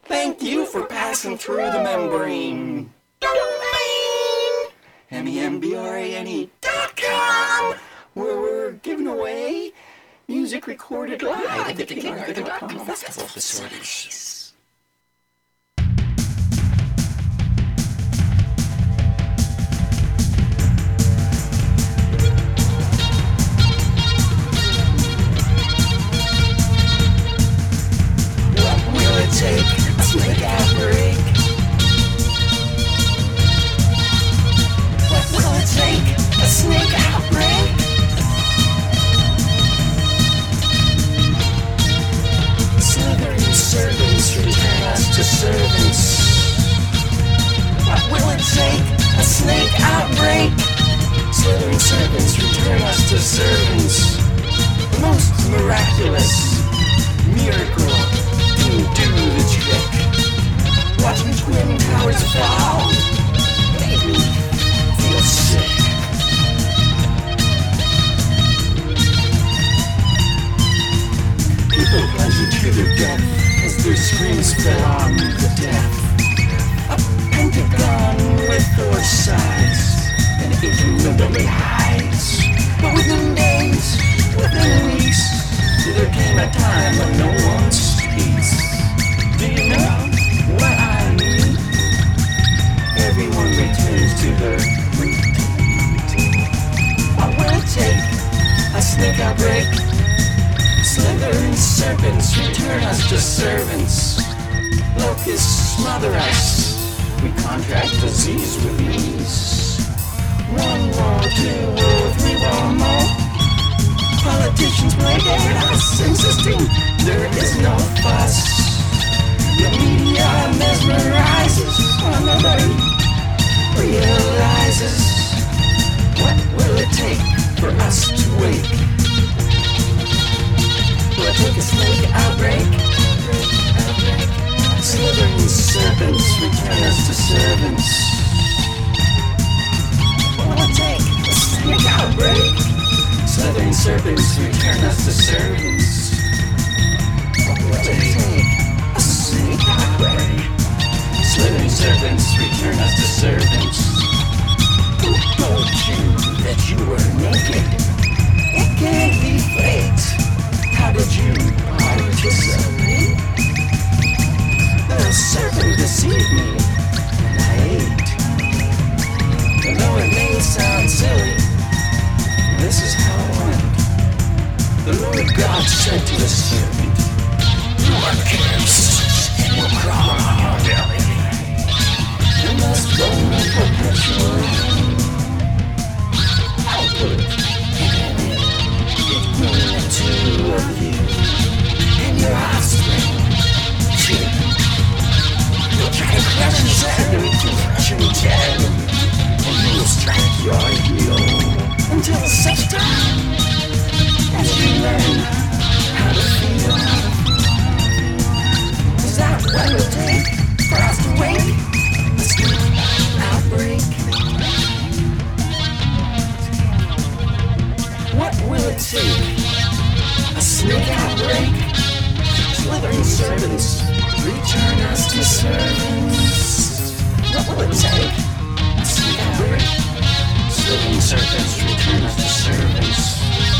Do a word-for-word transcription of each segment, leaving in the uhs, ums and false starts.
Thank you for passing through the membrane. Domain! M E M B R A N E dot com, where we're giving away music recorded live at the King Arthur dot com Festival facilities. Take a snake outbreak. What will it take? A snake outbreak? Slithering servants return us to servants. What will it take? A snake outbreak? Slithering servants return us to servants. The most miraculous miracle. Do the trick. Watching twin towers fall made me feel sick. People plunging to their death as their screams fell on the deaf. A pentagon with four sides and aching nobody hides. But within days, within weeks, there came a time when no one speaks. Do you know what I mean? Everyone returns to their routine. What will it take? A snake outbreak? Slithering serpents return us to servants. Locusts smother us. We contract disease with ease. One war, two war, three war more. Politicians placate us, insisting there is no fuss. The media mesmerizes while nobody realizes. What will it take for us to wake? Will it take a snake outbreak? Slithering serpents return us to servants. What will it take? A snake outbreak? Slithering serpents return us to servants. What will it take? A snake outbreak? Slithering serpents return us to servants. Who told you that you were naked? It can't be fate. How did you participate? The serpent deceived me, and I ate. And though it may sound silly, this is how it went. The Lord God said to the serpent, "You are cursed and will crawl on your belly. You must go perpetually. Outward and in. Between the two of you and your offspring, two. You'll try to crush his head to crush him dead, and he will strike your heel. Until such time as you learn how to feel. Is that what it'll take for us to wait? A snake outbreak? What will it take? A snake outbreak? Slithering servants return us to servants. What will it take? A snake outbreak? Slithering serpents return us to servants.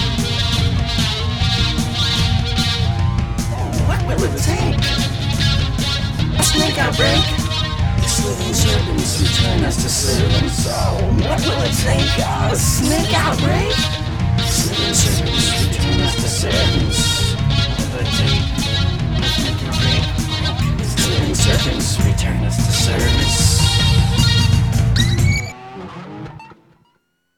What will it take? A snake outbreak? Slithering serpents return us to servants. Oh, what will it take? A snake outbreak? Slithering serpents return us to servants. What will it take? A snake outbreak? Slithering serpents return us to servants.